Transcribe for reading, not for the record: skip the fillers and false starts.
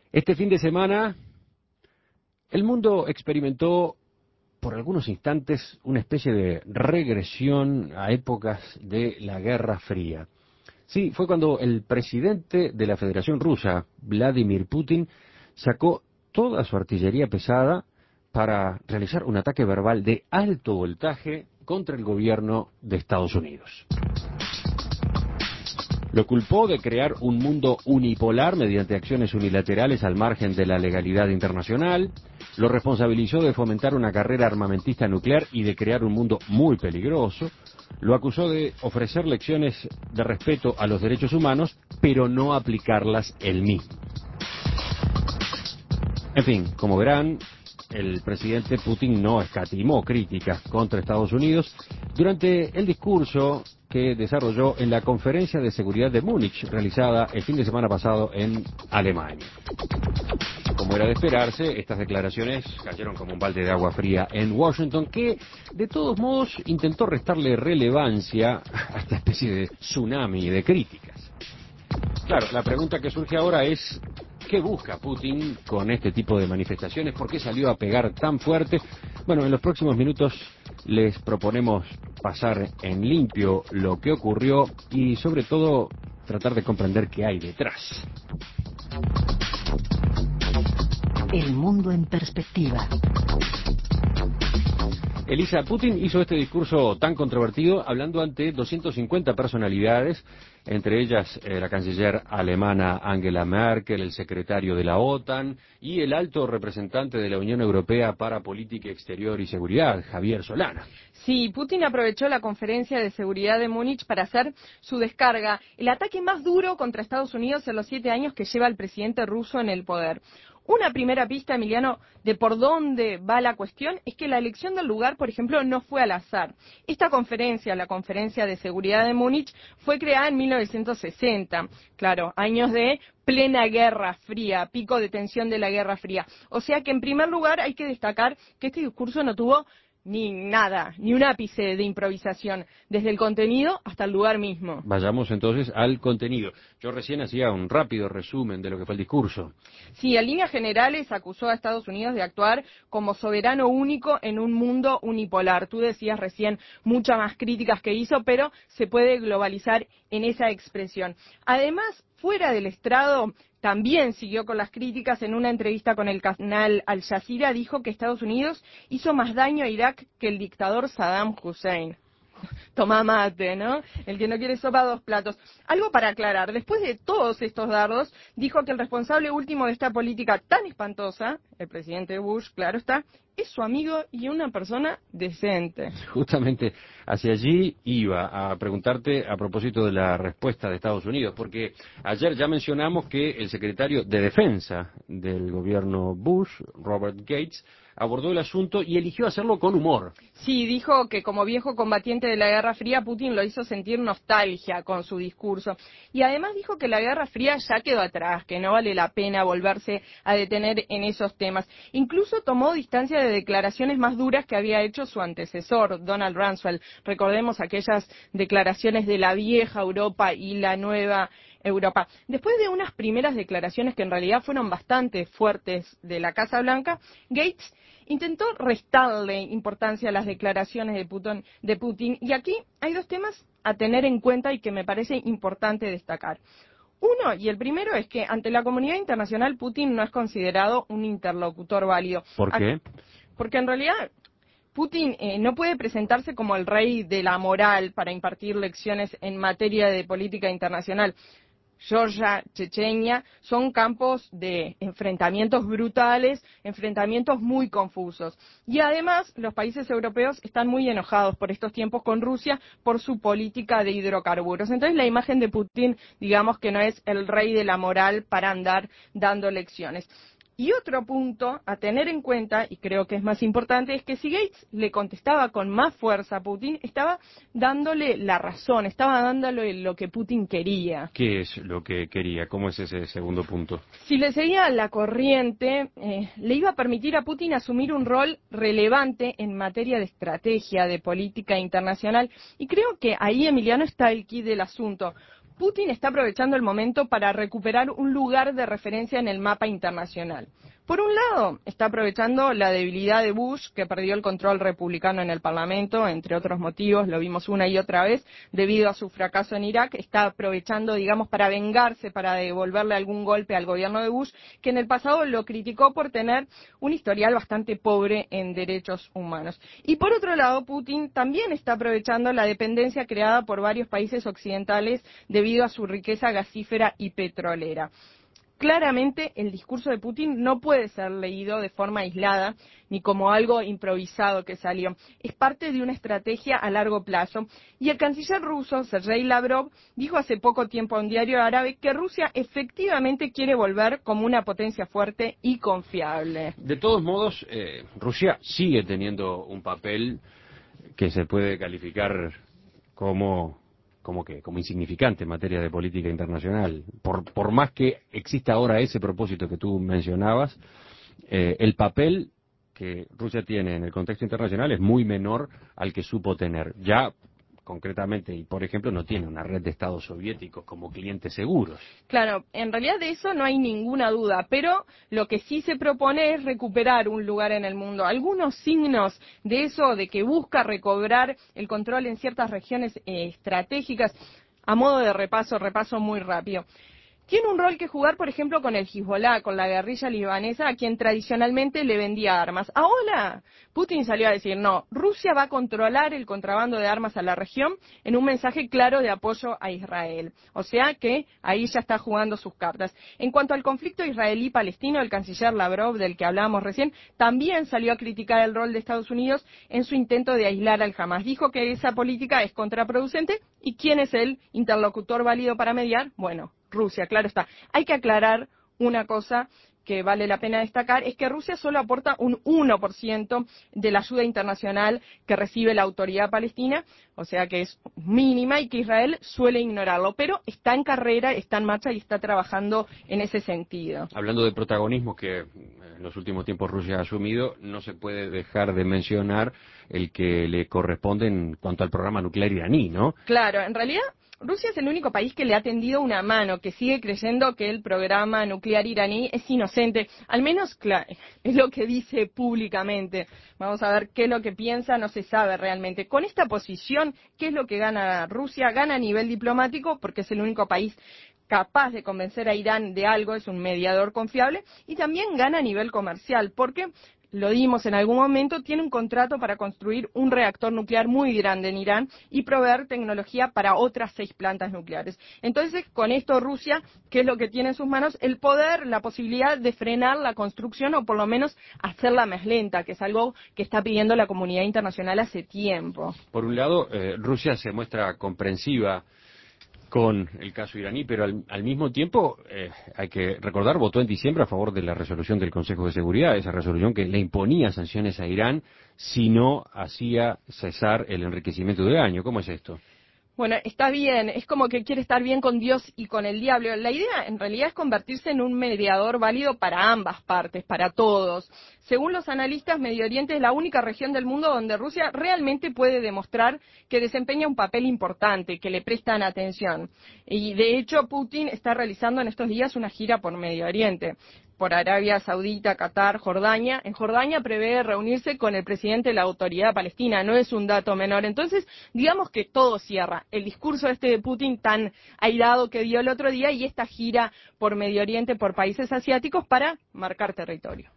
Este fin de semana, el mundo experimentó por algunos instantes una especie de regresión a épocas de la Guerra Fría. Sí, fue cuando el presidente de la Federación Rusa, Vladimir Putin, sacó toda su artillería pesada para realizar un ataque verbal de alto voltaje contra el gobierno de Estados Unidos. Lo culpó de crear un mundo unipolar mediante acciones unilaterales al margen de la legalidad internacional, lo responsabilizó de fomentar una carrera armamentista nuclear y de crear un mundo muy peligroso, lo acusó de ofrecer lecciones de respeto a los derechos humanos, pero no aplicarlas él mismo. En fin, como verán, el presidente Putin no escatimó críticas contra Estados Unidos durante el discurso que desarrolló en la Conferencia de Seguridad de Múnich, realizada el fin de semana pasado en Alemania. Como era de esperarse, estas declaraciones cayeron como un balde de agua fría en Washington, que de todos modos intentó restarle relevancia a esta especie de tsunami de críticas. Claro, la pregunta que surge ahora es: ¿qué busca Putin con este tipo de manifestaciones? ¿Por qué salió a pegar tan fuerte? Bueno, en los próximos minutos les proponemos pasar en limpio lo que ocurrió y sobre todo tratar de comprender qué hay detrás. El mundo en perspectiva. Elisa, Putin hizo este discurso tan controvertido hablando ante 250 personalidades, entre ellas la canciller alemana Angela Merkel, el secretario de la OTAN y el alto representante de la Unión Europea para Política Exterior y Seguridad, Javier Solana. Sí, Putin aprovechó la conferencia de seguridad de Múnich para hacer su descarga, el ataque más duro contra Estados Unidos en los 7 años que lleva el presidente ruso en el poder. Una primera pista, Emiliano, de por dónde va la cuestión es que la elección del lugar, por ejemplo, no fue al azar. Esta conferencia, la Conferencia de Seguridad de Múnich, fue creada en 1960. Claro, años de plena Guerra Fría, pico de tensión de la Guerra Fría. O sea que, en primer lugar, hay que destacar que este discurso no tuvo ni nada, ni un ápice de improvisación, desde el contenido hasta el lugar mismo. Vayamos entonces al contenido. Yo recién hacía un rápido resumen de lo que fue el discurso. Sí, en líneas generales acusó a Estados Unidos de actuar como soberano único en un mundo unipolar. Tú decías recién muchas más críticas que hizo, pero se puede globalizar en esa expresión. Además, fuera del estrado, también siguió con las críticas. En una entrevista con el canal Al Jazeera dijo que Estados Unidos hizo más daño a Irak que el dictador Saddam Hussein. Toma mate, ¿no? El que no quiere sopa, 2 platos. Algo para aclarar: después de todos estos dardos, dijo que el responsable último de esta política tan espantosa, el presidente Bush, claro está, es su amigo y una persona decente. Justamente hacia allí iba a preguntarte a propósito de la respuesta de Estados Unidos, porque ayer ya mencionamos que el secretario de Defensa del gobierno Bush, Robert Gates, abordó el asunto y eligió hacerlo con humor. Sí, dijo que como viejo combatiente de la Guerra Fría, Putin lo hizo sentir nostalgia con su discurso. Y además dijo que la Guerra Fría ya quedó atrás, que no vale la pena volverse a detener en esos temas. Incluso tomó distancia de declaraciones más duras que había hecho su antecesor, Donald Rumsfeld. Recordemos aquellas declaraciones de la vieja Europa y la nueva Europa. Después de unas primeras declaraciones que en realidad fueron bastante fuertes de la Casa Blanca, Gates intentó restarle importancia a las declaraciones de Putin, y aquí hay 2 temas a tener en cuenta y que me parece importante destacar. Uno, y el primero, es que ante la comunidad internacional Putin no es considerado un interlocutor válido. ¿Por qué? Porque en realidad Putin no puede presentarse como el rey de la moral para impartir lecciones en materia de política internacional. Georgia, Chechenia, son campos de enfrentamientos brutales, enfrentamientos muy confusos. Y además, los países europeos están muy enojados por estos tiempos con Rusia por su política de hidrocarburos. Entonces, la imagen de Putin, digamos que no es el rey de la moral para andar dando lecciones. Y otro punto a tener en cuenta, y creo que es más importante, es que si Gates le contestaba con más fuerza a Putin, estaba dándole la razón, estaba dándole lo que Putin quería. ¿Qué es lo que quería? ¿Cómo es ese segundo punto? Si le seguía la corriente, le iba a permitir a Putin asumir un rol relevante en materia de estrategia, de política internacional. Y creo que ahí, Emiliano, está el quid del asunto. Putin está aprovechando el momento para recuperar un lugar de referencia en el mapa internacional. Por un lado, está aprovechando la debilidad de Bush, que perdió el control republicano en el Parlamento, entre otros motivos, lo vimos una y otra vez, debido a su fracaso en Irak. Está aprovechando, digamos, para vengarse, para devolverle algún golpe al gobierno de Bush, que en el pasado lo criticó por tener un historial bastante pobre en derechos humanos. Y por otro lado, Putin también está aprovechando la dependencia creada por varios países occidentales debido a su riqueza gasífera y petrolera. Claramente, el discurso de Putin no puede ser leído de forma aislada ni como algo improvisado que salió. Es parte de una estrategia a largo plazo. Y el canciller ruso, Sergei Lavrov, dijo hace poco tiempo a un diario árabe que Rusia efectivamente quiere volver como una potencia fuerte y confiable. De todos modos, Rusia sigue teniendo un papel que se puede calificar como insignificante en materia de política internacional. Por más que exista ahora ese propósito que tú mencionabas, el papel que Rusia tiene en el contexto internacional es muy menor al que supo tener. Ya, concretamente, y por ejemplo, no tiene una red de estados soviéticos como clientes seguros. Claro, en realidad de eso no hay ninguna duda, pero lo que sí se propone es recuperar un lugar en el mundo. Algunos signos de eso, de que busca recobrar el control en ciertas regiones estratégicas, a modo de repaso muy rápido. Tiene un rol que jugar, por ejemplo, con el Hezbollah, con la guerrilla libanesa, a quien tradicionalmente le vendía armas. Ahora, Putin salió a decir, no, Rusia va a controlar el contrabando de armas a la región en un mensaje claro de apoyo a Israel. O sea que ahí ya está jugando sus cartas. En cuanto al conflicto israelí-palestino, el canciller Lavrov, del que hablábamos recién, también salió a criticar el rol de Estados Unidos en su intento de aislar al Hamas. Dijo que esa política es contraproducente. ¿Y quién es el interlocutor válido para mediar? Bueno, Rusia, claro está. Hay que aclarar una cosa que vale la pena destacar, es que Rusia solo aporta un 1% de la ayuda internacional que recibe la autoridad palestina, o sea que es mínima y que Israel suele ignorarlo, pero está en carrera, está en marcha y está trabajando en ese sentido. Hablando de protagonismo que en los últimos tiempos Rusia ha asumido, no se puede dejar de mencionar el que le corresponde en cuanto al programa nuclear iraní, ¿no? Claro, en realidad Rusia es el único país que le ha tendido una mano, que sigue creyendo que el programa nuclear iraní es inocente. Al menos, claro, es lo que dice públicamente. Vamos a ver qué es lo que piensa, no se sabe realmente. Con esta posición, ¿qué es lo que gana Rusia? Gana a nivel diplomático porque es el único país capaz de convencer a Irán de algo, es un mediador confiable, y también gana a nivel comercial, porque lo dimos en algún momento, tiene un contrato para construir un reactor nuclear muy grande en Irán y proveer tecnología para otras 6 plantas nucleares. Entonces, con esto Rusia, ¿qué es lo que tiene en sus manos? El poder, la posibilidad de frenar la construcción o por lo menos hacerla más lenta, que es algo que está pidiendo la comunidad internacional hace tiempo. Por un lado, Rusia se muestra comprensiva con el caso iraní, pero al mismo tiempo, hay que recordar, votó en diciembre a favor de la resolución del Consejo de Seguridad, esa resolución que le imponía sanciones a Irán si no hacía cesar el enriquecimiento de uranio. ¿Cómo es esto? Bueno, está bien, es como que quiere estar bien con Dios y con el diablo. La idea en realidad es convertirse en un mediador válido para ambas partes, para todos. Según los analistas, Medio Oriente es la única región del mundo donde Rusia realmente puede demostrar que desempeña un papel importante, que le prestan atención. Y de hecho, Putin está realizando en estos días una gira por Medio Oriente, por Arabia Saudita, Qatar, Jordania. En Jordania prevé reunirse con el presidente de la Autoridad Palestina, no es un dato menor. Entonces, digamos que todo cierra. El discurso de Putin tan airado que dio el otro día y esta gira por Medio Oriente, por países asiáticos para marcar territorio.